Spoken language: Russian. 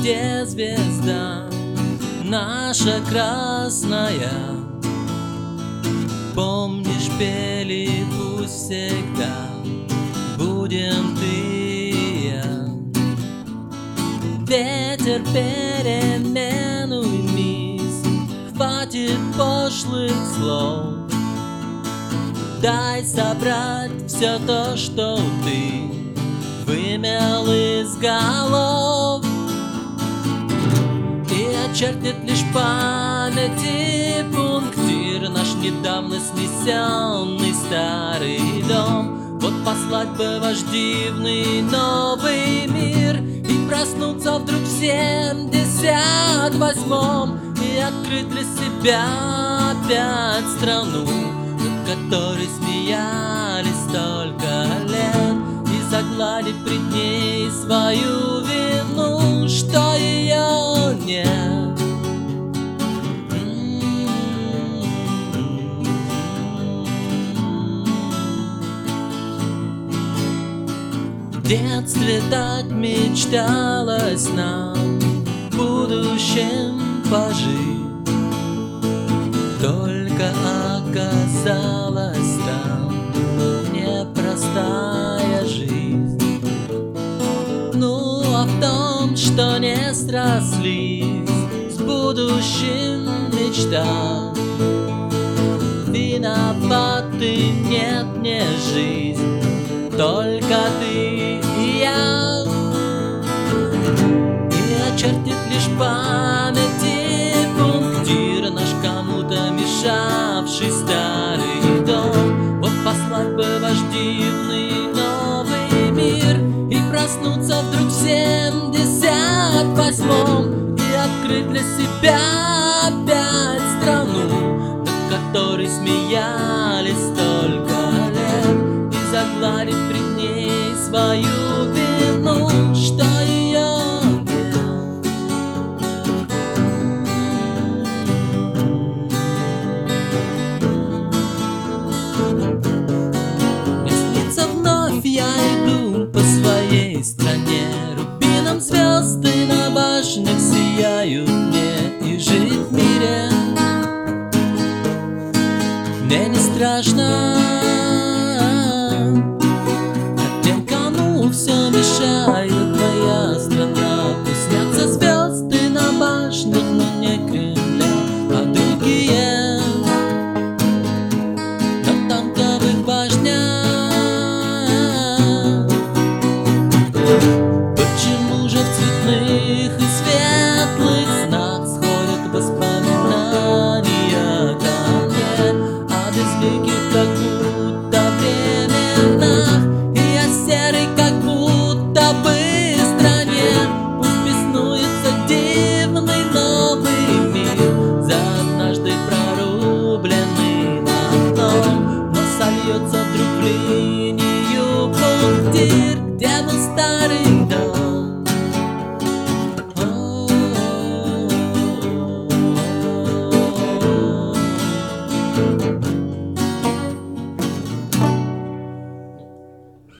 где звезда наша красная? Помнишь, пели пусть всегда будем ты и я. Ветер перемен уймись, хватит пошлых слов. Дай собрать все то, что ты вымел из голов, и очертит лишь памяти пунктир наш недавно снесенный старый дом. Вот послать бы ваш дивный новый мир и проснуться вдруг в 78-м и открыть для себя опять страну, над которой смеялись столько лет, и загладить пред ней свою вину, что ее нет. В детстве так мечталось нам в будущем пожить, только оказалась там непростая жизнь. Ну а в том, что не срослись с будущим мечта, виноваты нет, не жизнь, только ты и я. И очертит лишь памяти пунктир наш кому-то мешавший старый дом. Вот послать бы ваш дивный новый мир и проснуться вдруг в 78-м и открыть для себя опять страну, над которой смеялись столько лет, и загладить пред ней свою вину, что ее нет. Мне снится вновь, я иду по своей стране, рубином звезды на башнях сияют мне, и жить в мире мне не страшно. Все мешает